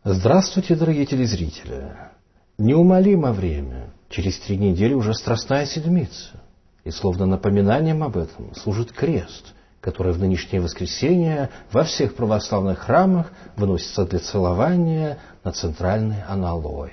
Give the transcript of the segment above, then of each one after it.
Здравствуйте, дорогие телезрители! Неумолимо время. Через 3 недели уже Страстная Седмица. И словно напоминанием об этом служит крест, который в нынешнее воскресенье во всех православных храмах выносится для целования на центральный аналой.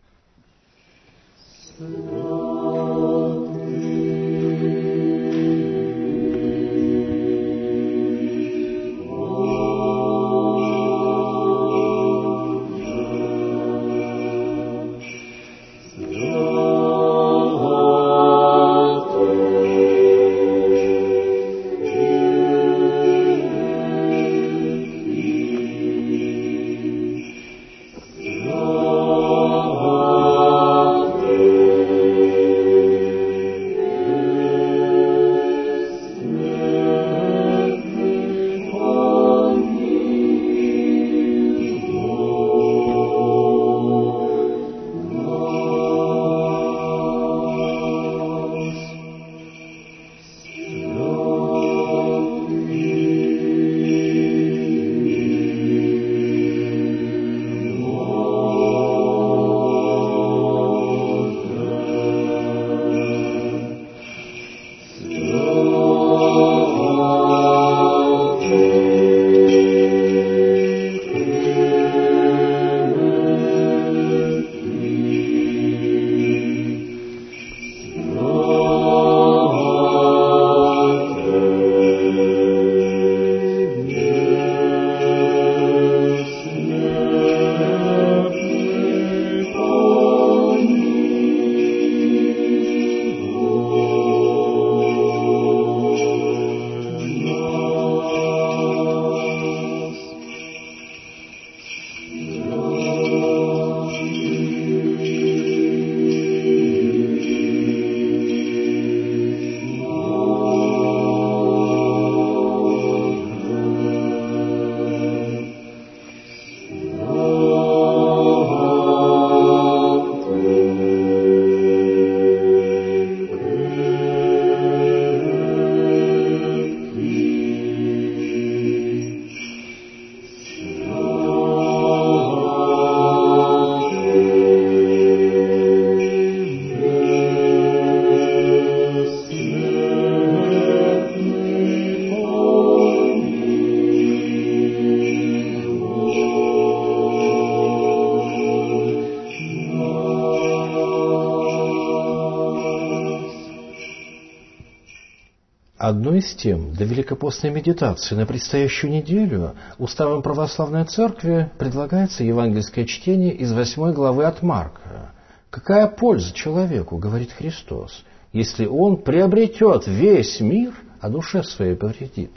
Одной из тем для великопостной медитации на предстоящую неделю уставом Православной Церкви предлагается евангельское чтение из 8 главы от Марка. «Какая польза человеку, — говорит Христос, — если он приобретет весь мир, а душе своей повредит?»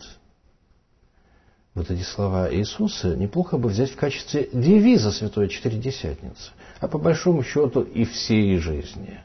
Вот эти слова Иисуса неплохо бы взять в качестве девиза Святой Четыредесятницы, а по большому счету и всей жизни.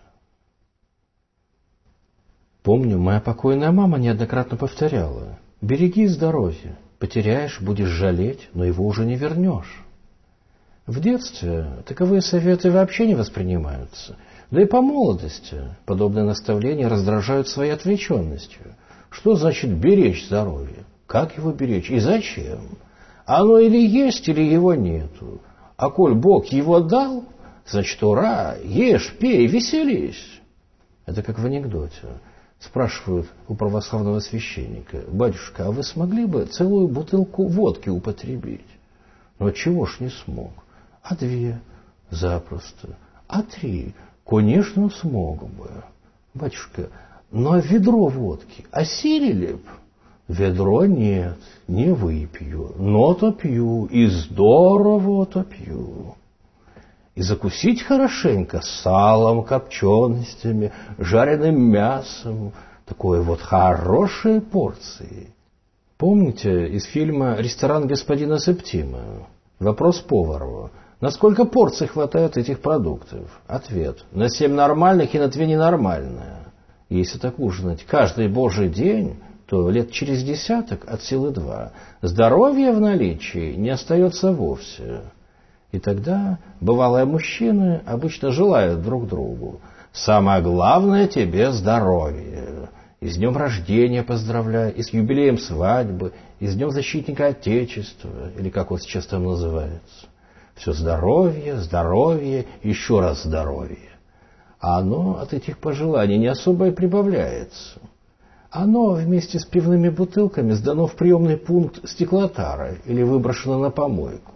Помню, моя покойная мама неоднократно повторяла: «Береги здоровье, потеряешь, будешь жалеть, но его уже не вернешь». В детстве таковые советы вообще не воспринимаются, да и по молодости подобные наставления раздражают своей отвлеченностью. Что значит беречь здоровье? Как его беречь и зачем? Оно или есть, или его нету. А коль Бог его дал, значит, ура, ешь, пей, веселись. Это как в анекдоте. Спрашивают у православного священника: «Батюшка, а вы смогли бы целую бутылку водки употребить?» «Ну, чего ж не смог?» «А 2? Запросто. А 3? Конечно, смог бы». «Батюшка, ну а ведро водки осилили б?» «Ведро нет, не выпью, но-то пью, и здорово-то пью». И закусить хорошенько салом, копченостями, жареным мясом, такой вот хорошей порции. Помните из фильма «Ресторан господина Септима»? Вопрос повару: насколько порций хватает этих продуктов? Ответ: на 7 нормальных и на 2 ненормальные. Если так ужинать каждый божий день, то лет через 10 от силы 2 здоровья в наличии не остается вовсе. И тогда бывалые мужчины обычно желают друг другу: самое главное тебе здоровье. И с днем рождения поздравляю, и с юбилеем свадьбы, и с днем защитника Отечества, или как он сейчас там называется. Все здоровье, здоровье, еще раз здоровье. А оно от этих пожеланий не особо и прибавляется. Оно вместе с пивными бутылками сдано в приемный пункт стеклотары или выброшено на помойку.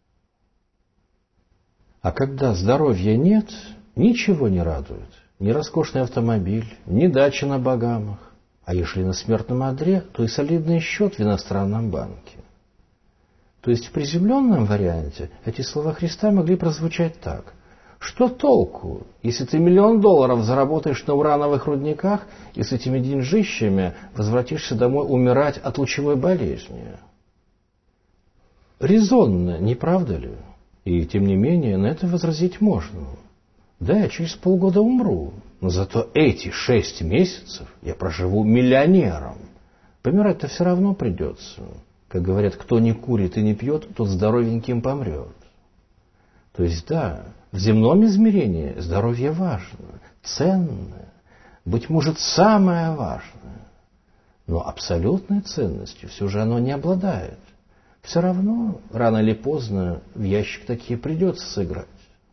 А когда здоровья нет, ничего не радует. Ни роскошный автомобиль, ни дача на Багамах. А если на смертном одре, то и солидный счет в иностранном банке. То есть в приземленном варианте эти слова Христа могли прозвучать так. Что толку, если ты $1 миллион заработаешь на урановых рудниках и с этими деньжищами возвратишься домой умирать от лучевой болезни? Резонно, не правда ли? И тем не менее на это возразить можно. Да, я через полгода умру, но зато эти 6 месяцев я проживу миллионером. Помирать-то все равно придется. Как говорят, кто не курит и не пьет, тот здоровеньким помрет. То есть да, в земном измерении здоровье важно, ценно, быть может, самое важное. Но абсолютной ценностью все же оно не обладает. Все равно, рано или поздно, в ящик такие придется сыграть.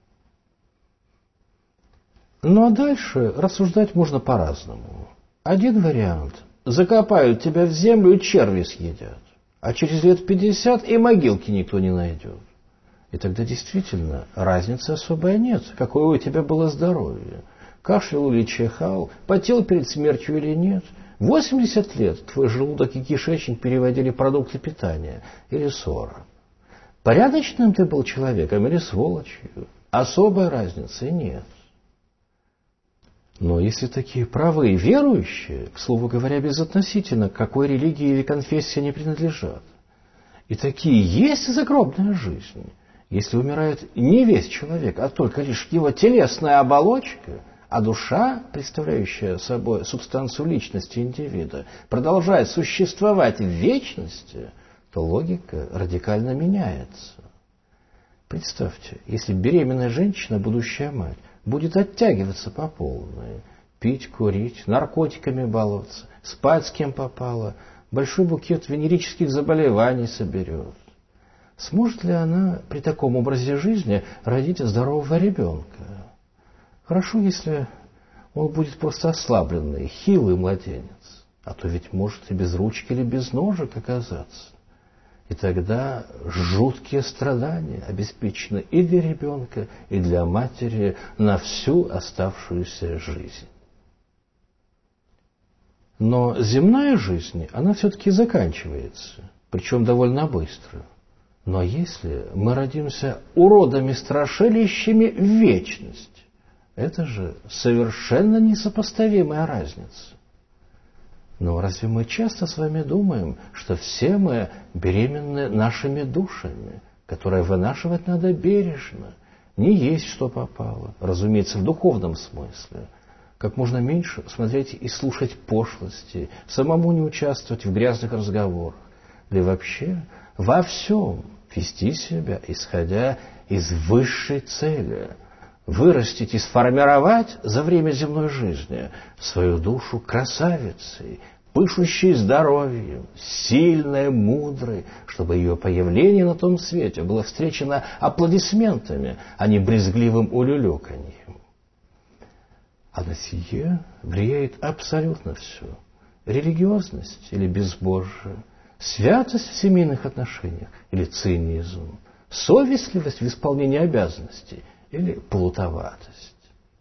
Ну а дальше рассуждать можно по-разному. Один вариант – закопают тебя в землю и черви съедят. А через лет 50 и могилки никто не найдет. И тогда действительно разницы особой нет, какое у тебя было здоровье. Кашлял или чихал, потел перед смертью или нет. 80 лет твой желудок и кишечник переводили продукты питания или ссора. Порядочным ты был человеком или сволочью, особой разницы нет. Но если такие правые верующие, к слову говоря, безотносительно, к какой религии или конфессии они принадлежат, и такие есть загробная жизнь, если умирает не весь человек, а только лишь его телесная оболочка, а душа, представляющая собой субстанцию личности индивида, продолжает существовать в вечности, то логика радикально меняется. Представьте, если беременная женщина, будущая мать, будет оттягиваться по полной, пить, курить, наркотиками баловаться, спать с кем попало, большой букет венерических заболеваний соберет. Сможет ли она при таком образе жизни родить здорового ребенка? Хорошо, если он будет просто ослабленный, хилый младенец, а то ведь может и без ручки или без ножек оказаться. И тогда жуткие страдания обеспечены и для ребенка, и для матери на всю оставшуюся жизнь. Но земная жизнь, она все-таки заканчивается, причем довольно быстро. Но если мы родимся уродами-страшилищами в вечность, это же совершенно несопоставимая разница. Но разве мы часто с вами думаем, что все мы беременны нашими душами, которые вынашивать надо бережно, не есть что попало, разумеется, в духовном смысле, как можно меньше смотреть и слушать пошлости, самому не участвовать в грязных разговорах, да и вообще во всем вести себя, исходя из высшей цели – вырастить и сформировать за время земной жизни свою душу красавицей, пышущей здоровьем, сильной, мудрой, чтобы ее появление на том свете было встречено аплодисментами, а не брезгливым улюлюканьем. А на сие влияет абсолютно все. Религиозность или безбожие, святость в семейных отношениях или цинизм, совестливость в исполнении обязанностей или плутоватость.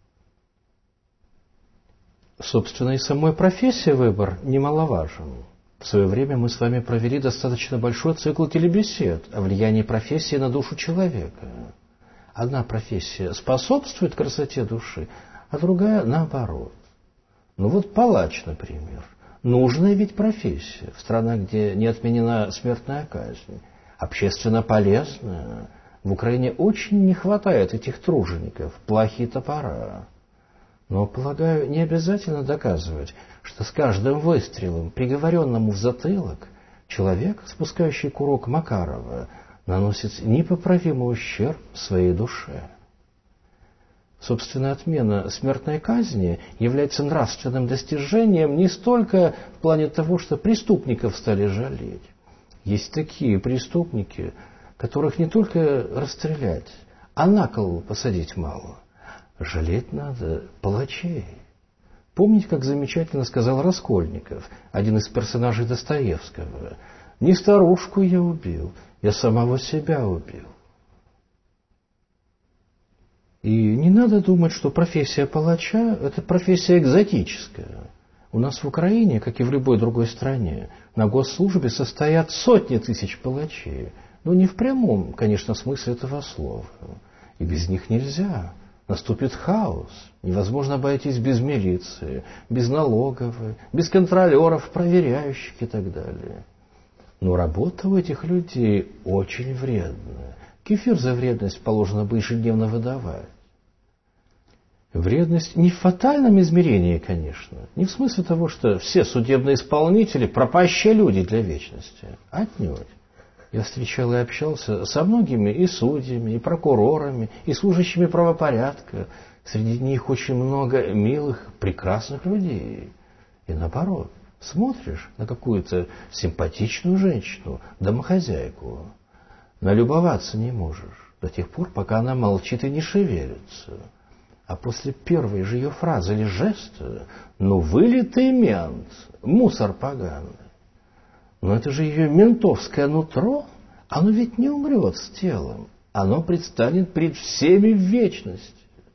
Собственно, и самой профессии выбор немаловажен. В свое время мы с вами провели достаточно большой цикл телебесед о влиянии профессии на душу человека. Одна профессия способствует красоте души, а другая наоборот. Ну вот палач, например. Нужная ведь профессия в странах, где не отменена смертная казнь. Общественно полезная. В Украине очень не хватает этих тружеников, плохие топора. Но, полагаю, не обязательно доказывать, что с каждым выстрелом, приговоренному в затылок, человек, спускающий курок Макарова, наносит непоправимый ущерб своей душе. Собственно, отмена смертной казни является нравственным достижением не столько в плане того, что преступников стали жалеть. Есть такие преступники, которых не только расстрелять, а на кол посадить мало. Жалеть надо палачей. Помните, как замечательно сказал Раскольников, один из персонажей Достоевского: «Не старушку я убил, я самого себя убил». И не надо думать, что профессия палача – это профессия экзотическая. У нас в Украине, как и в любой другой стране, на госслужбе состоят сотни тысяч палачей. Но не в прямом, конечно, смысле этого слова. И без них нельзя. Наступит хаос. Невозможно обойтись без милиции, без налоговой, без контролеров, проверяющих и так далее. Но работа у этих людей очень вредная. Кефир за вредность положено бы ежедневно выдавать. Вредность не в фатальном измерении, конечно. Не в смысле того, что все судебные исполнители – пропащие люди для вечности. Отнюдь. Я встречал и общался со многими и судьями, и прокурорами, и служащими правопорядка. Среди них очень много милых, прекрасных людей. И наоборот, смотришь на какую-то симпатичную женщину, домохозяйку, налюбоваться не можешь до тех пор, пока она молчит и не шевелится. А после первой же ее фразы или жеста: «Ну, вылитый мент, мусор поганый». Но это же ее ментовское нутро, оно ведь не умрет с телом, оно предстанет пред всеми в вечности.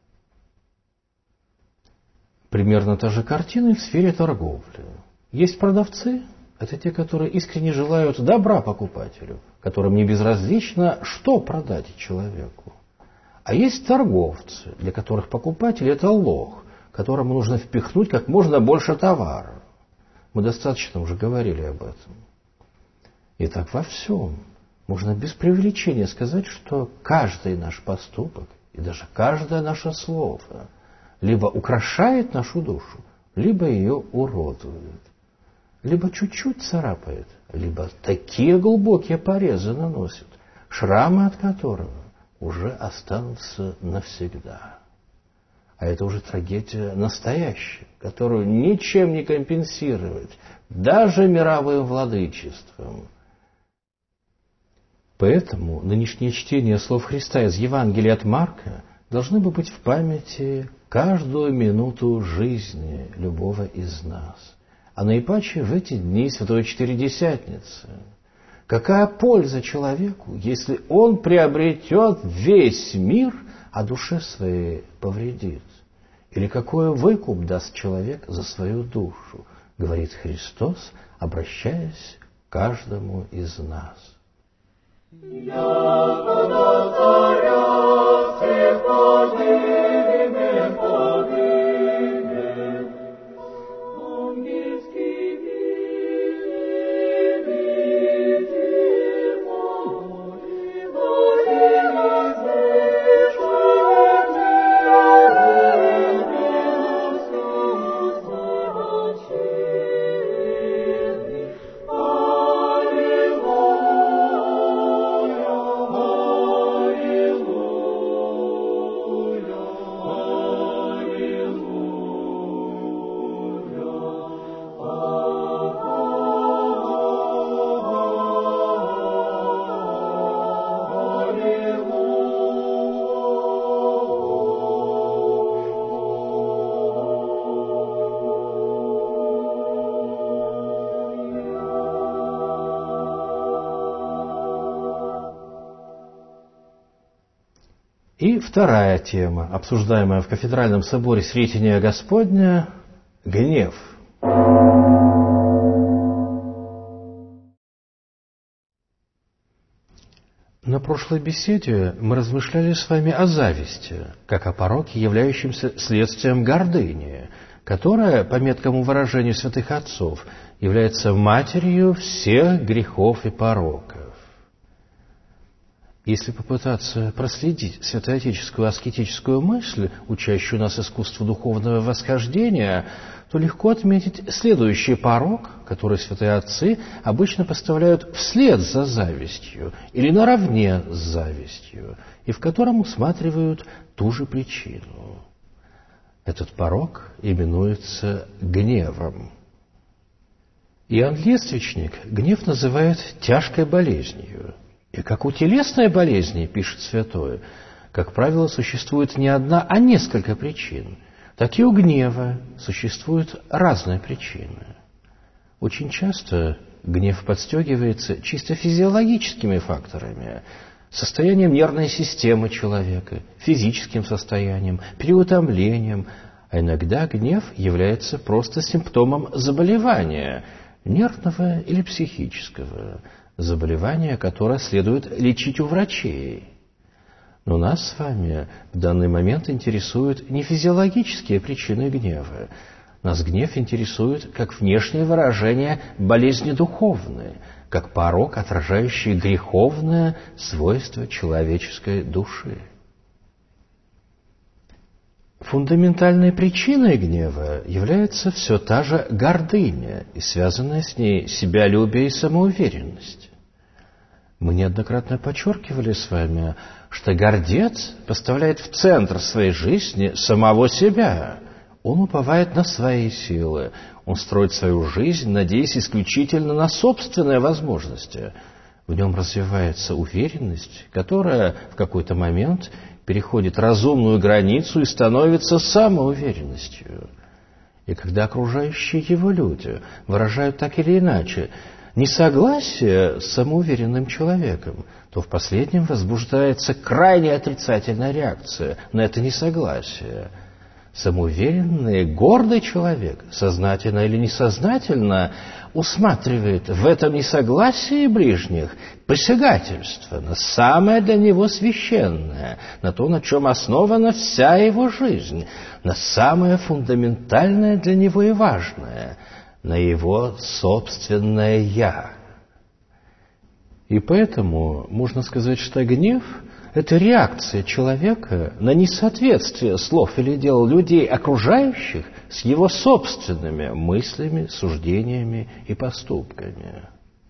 Примерно та же картина и в сфере торговли. Есть продавцы, это те, которые искренне желают добра покупателю, которым не безразлично, что продать человеку. А есть торговцы, для которых покупатель – это лох, которому нужно впихнуть как можно больше товара. Мы достаточно уже говорили об этом. И так во всем. Можно без преувеличения сказать, что каждый наш поступок и даже каждое наше слово либо украшает нашу душу, либо ее уродует. Либо чуть-чуть царапает, либо такие глубокие порезы наносит, шрамы от которого уже останутся навсегда. А это уже трагедия настоящая, которую ничем не компенсировать, даже мировым владычеством. Поэтому нынешнее чтение слов Христа из Евангелия от Марка должны бы быть в памяти каждую минуту жизни любого из нас. А наипаче в эти дни Святой Четыредесятницы. Какая польза человеку, если он приобретет весь мир, а душе своей повредит? Или какой выкуп даст человек за свою душу, говорит Христос, обращаясь к каждому из нас. И вторая тема, обсуждаемая в Кафедральном соборе Сретения Господня – гнев. На прошлой беседе мы размышляли с вами о зависти, как о пороке, являющемся следствием гордыни, которая, по меткому выражению святых отцов, является матерью всех грехов и пороков. Если попытаться проследить святоотеческую аскетическую мысль, учащую нас искусству духовного восхождения, то легко отметить следующий порок, который святые отцы обычно поставляют вслед за завистью или наравне с завистью, и в котором усматривают ту же причину. Этот порок именуется гневом. Иоанн Лествичник гнев называет тяжкой болезнью. И как у телесной болезни, пишет святой, как правило, существует не одна, а несколько причин, так и у гнева существуют разные причины. Очень часто гнев подстегивается чисто физиологическими факторами, состоянием нервной системы человека, физическим состоянием, переутомлением, а иногда гнев является просто симптомом заболевания, нервного или психического, заболевания, которое следует лечить у врачей. Но нас с вами в данный момент интересуют не физиологические причины гнева. Нас гнев интересует как внешнее выражение болезни духовной, как порок, отражающий греховное свойство человеческой души. Фундаментальной причиной гнева является все та же гордыня и связанная с ней себялюбие и самоуверенность. Мы неоднократно подчеркивали с вами, что гордец поставляет в центр своей жизни самого себя. Он уповает на свои силы, он строит свою жизнь, надеясь исключительно на собственные возможности. В нем развивается уверенность, которая в какой-то момент переходит разумную границу и становится самоуверенностью. И когда окружающие его люди выражают так или иначе несогласие с самоуверенным человеком, то в последнем возбуждается крайне отрицательная реакция на это несогласие. Самоуверенный, гордый человек, сознательно или несознательно, усматривает в этом несогласии ближних посягательство на самое для него священное, на то, на чем основана вся его жизнь, на самое фундаментальное для него и важное, на его собственное «я». И поэтому можно сказать, что гнев – это реакция человека на несоответствие слов или дел людей, окружающих, с его собственными мыслями, суждениями и поступками.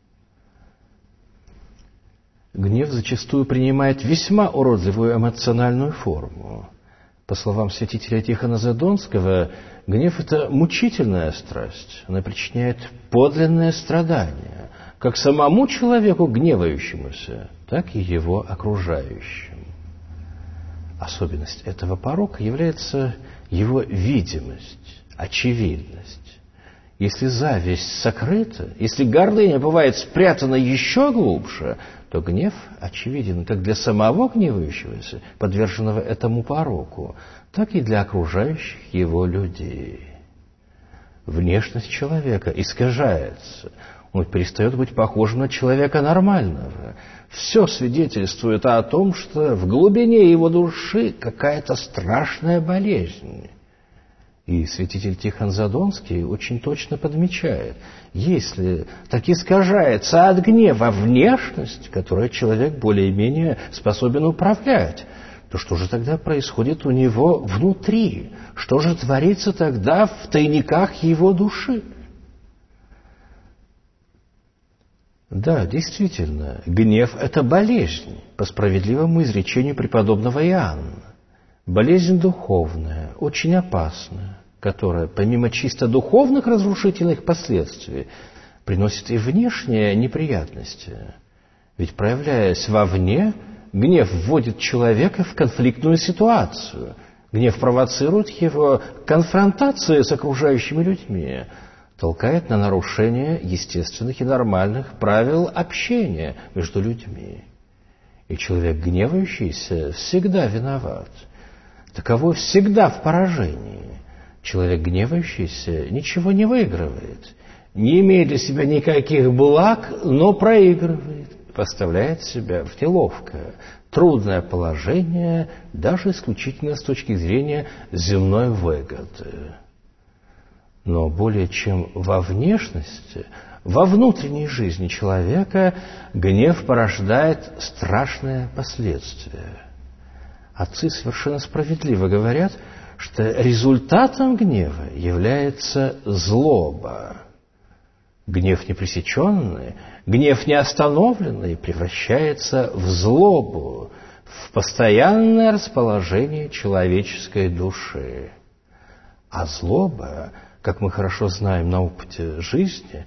Гнев зачастую принимает весьма уродливую эмоциональную форму. По словам святителя Тихона Задонского, гнев – это мучительная страсть, она причиняет подлинное страдание, как самому человеку гневающемуся, так и его окружающим. Особенность этого порока является его видимость, очевидность. Если зависть сокрыта, если гордыня бывает спрятана еще глубже, то гнев очевиден как для самого гневающегося, подверженного этому пороку, так и для окружающих его людей. Внешность человека искажается, он перестает быть похожим на человека нормального. Все свидетельствует о том, что в глубине его души какая-то страшная болезнь. И святитель Тихон Задонский очень точно подмечает, если так искажается от гнева внешность, которой человек более-менее способен управлять, то что же тогда происходит у него внутри? Что же творится тогда в тайниках его души? Да, действительно, гнев – это болезнь, по справедливому изречению преподобного Иоанна. Болезнь духовная, очень опасная, которая, помимо чисто духовных разрушительных последствий, приносит и внешние неприятности. Ведь, проявляясь вовне, гнев вводит человека в конфликтную ситуацию. Гнев провоцирует его к конфронтации с окружающими людьми, толкает на нарушение естественных и нормальных правил общения между людьми. И человек, гневающийся, всегда виноват. Таково всегда в поражении. Человек, гневающийся, ничего не выигрывает, не имеет для себя никаких благ, но проигрывает, поставляет себя в неловкое, трудное положение, даже исключительно с точки зрения земной выгоды. Но более чем во внешности, во внутренней жизни человека гнев порождает страшные последствия. Отцы совершенно справедливо говорят, что результатом гнева является злоба. Гнев непресеченный, гнев неостановленный превращается в злобу, в постоянное расположение человеческой души. А злоба, как мы хорошо знаем на опыте жизни,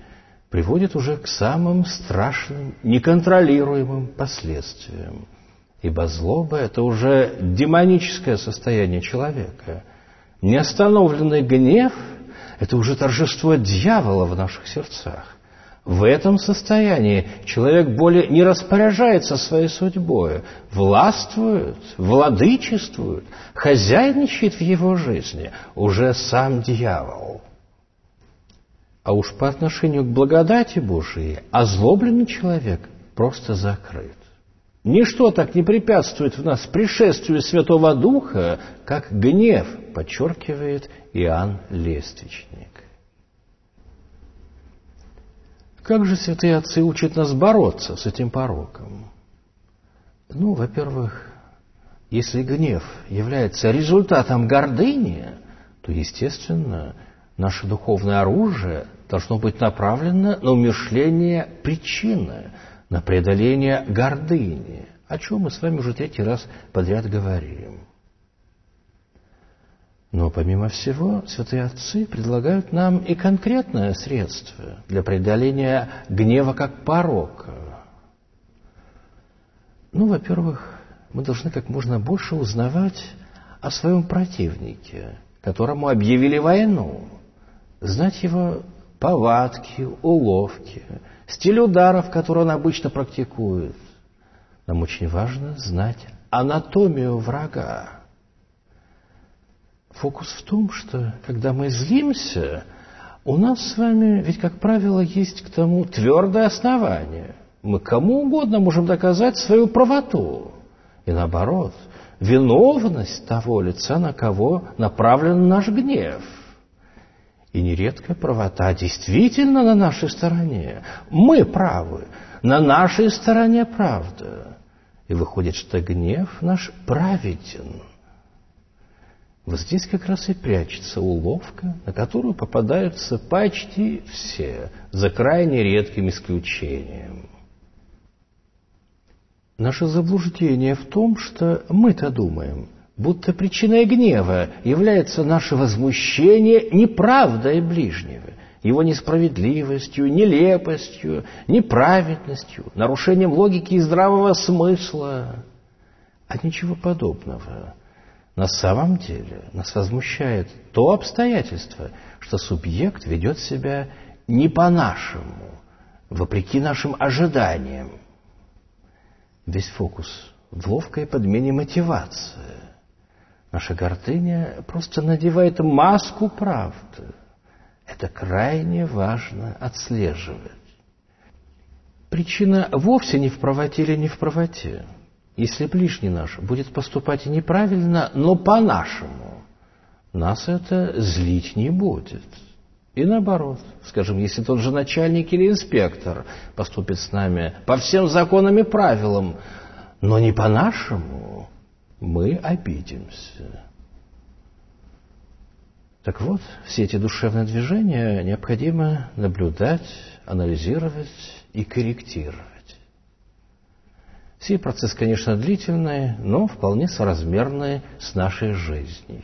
приводит уже к самым страшным, неконтролируемым последствиям. Ибо злоба – это уже демоническое состояние человека. Неостановленный гнев – это уже торжество дьявола в наших сердцах. В этом состоянии человек более не распоряжается своей судьбой, властвует, владычествует, хозяйничает в его жизни уже сам дьявол. А уж по отношению к благодати Божией озлобленный человек просто закрыт. Ничто так не препятствует в нас пришествию Святого Духа, как гнев, подчеркивает Иоанн Лествичник. Как же святые отцы учат нас бороться с этим пороком? Во-первых, если гнев является результатом гордыни, то, естественно, наше духовное оружие должно быть направлено на умерщвление причины, на преодоление гордыни, о чем мы с вами уже 3-й раз подряд говорим. Но, помимо всего, святые отцы предлагают нам и конкретное средство для преодоления гнева как порока. Во-первых, мы должны как можно больше узнавать о своем противнике, которому объявили войну, знать его повадки, уловки, стиль ударов, который он обычно практикует. Нам очень важно знать анатомию врага. Фокус в том, что когда мы злимся, у нас с вами ведь, как правило, есть к тому твердое основание. Мы кому угодно можем доказать свою правоту. И наоборот, виновность того лица, на кого направлен наш гнев. И нередко правота действительно на нашей стороне. Мы правы, на нашей стороне правда. И выходит, что гнев наш праведен. Вот здесь как раз и прячется уловка, на которую попадаются почти все, за крайне редким исключением. Наше заблуждение в том, что мы-то думаем, будто причиной гнева является наше возмущение неправдой ближнего, его несправедливостью, нелепостью, неправедностью, нарушением логики и здравого смысла. А ничего подобного. На самом деле нас возмущает то обстоятельство, что субъект ведет себя не по-нашему, вопреки нашим ожиданиям. Весь фокус в ловкой подмене мотивации. Наша гордыня просто надевает маску правды. Это крайне важно отслеживать. Причина вовсе не в правоте или не в правоте. Если ближний наш будет поступать неправильно, но по-нашему, нас это злить не будет. И наоборот, скажем, если тот же начальник или инспектор поступит с нами по всем законам и правилам, но не по-нашему, мы обидимся. Так вот, все эти душевные движения необходимо наблюдать, анализировать и корректировать. Сей процесс, конечно, длительный, но вполне соразмерный с нашей жизнью.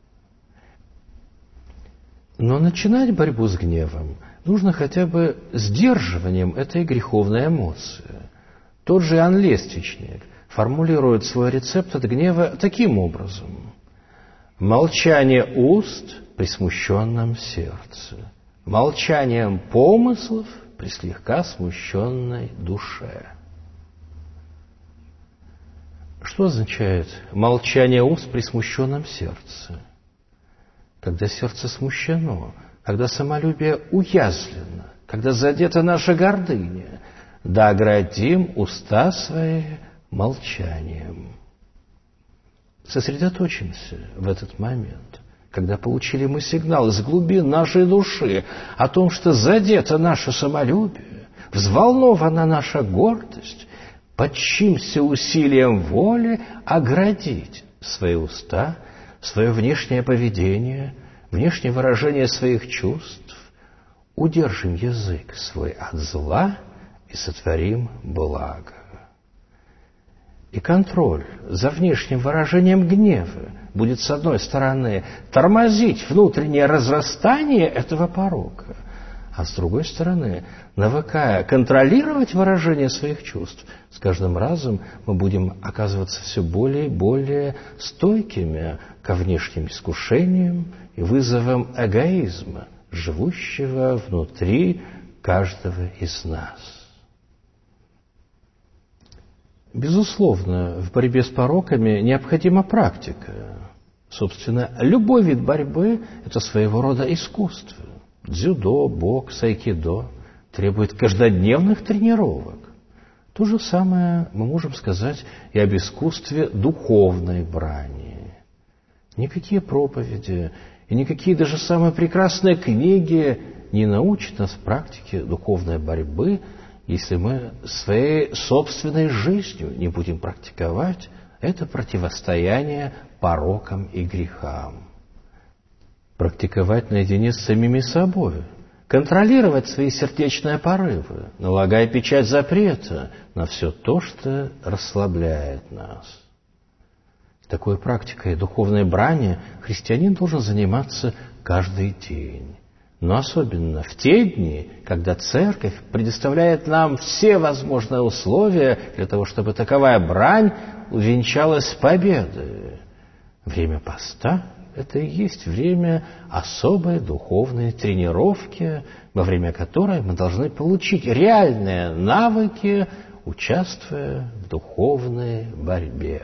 Но начинать борьбу с гневом нужно хотя бы сдерживанием этой греховной эмоции. Тот же Иоанн Лествичник формулирует свой рецепт от гнева таким образом. Молчание уст при смущенном сердце, молчанием помыслов при слегка смущенной душе. Что означает молчание уст при смущенном сердце? Когда сердце смущено, когда самолюбие уязвлено, когда задета наша гордыня, да оградим уста свои молчанием. Сосредоточимся в этот момент, когда получили мы сигнал из глубин нашей души о том, что задето наше самолюбие, взволнована наша гордость, подчимся усилием воли оградить свои уста, свое внешнее поведение, внешнее выражение своих чувств, удержим язык свой от зла и сотворим благо. И контроль за внешним выражением гнева будет, с одной стороны, тормозить внутреннее разрастание этого порока, А с другой стороны, навыкая контролировать выражение своих чувств, с каждым разом мы будем оказываться все более и более стойкими ко внешним искушениям и вызовам эгоизма, живущего внутри каждого из нас. Безусловно, в борьбе с пороками необходима практика. Собственно, любой вид борьбы – это своего рода искусство. Дзюдо, бокс, айкидо требует каждодневных тренировок. То же самое мы можем сказать и об искусстве духовной брани. Никакие проповеди и никакие даже самые прекрасные книги не научат нас практике духовной борьбы, если мы своей собственной жизнью не будем практиковать это противостояние порокам и грехам. Практиковать наедине с самими собой, контролировать свои сердечные порывы, налагая печать запрета на все то, что расслабляет нас. Такой практикой духовной брани христианин должен заниматься каждый день. Но особенно в те дни, когда Церковь предоставляет нам все возможные условия для того, чтобы таковая брань увенчалась победой. Время поста – это и есть время особой духовной тренировки, во время которой мы должны получить реальные навыки, участвуя в духовной борьбе.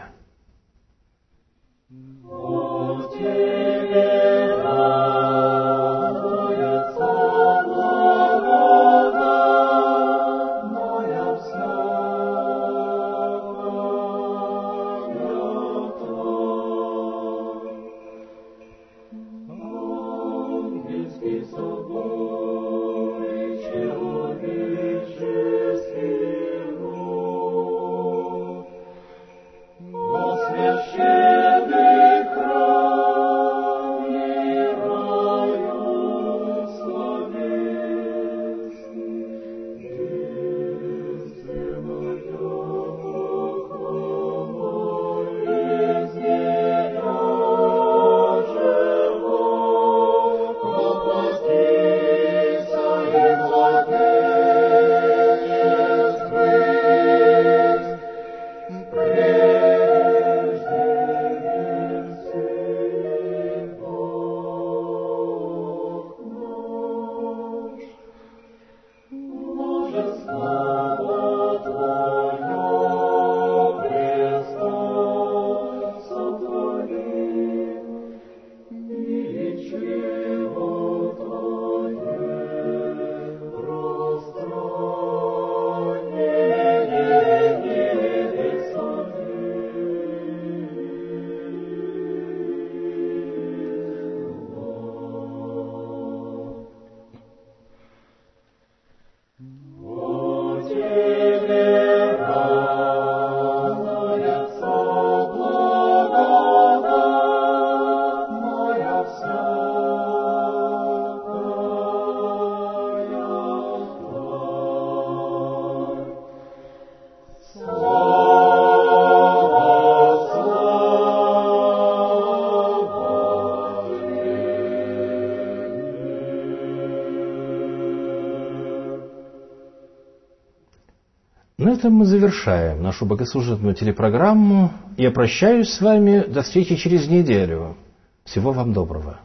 На этом мы завершаем нашу богослужебную телепрограмму. Я прощаюсь с вами до встречи через неделю. Всего вам доброго.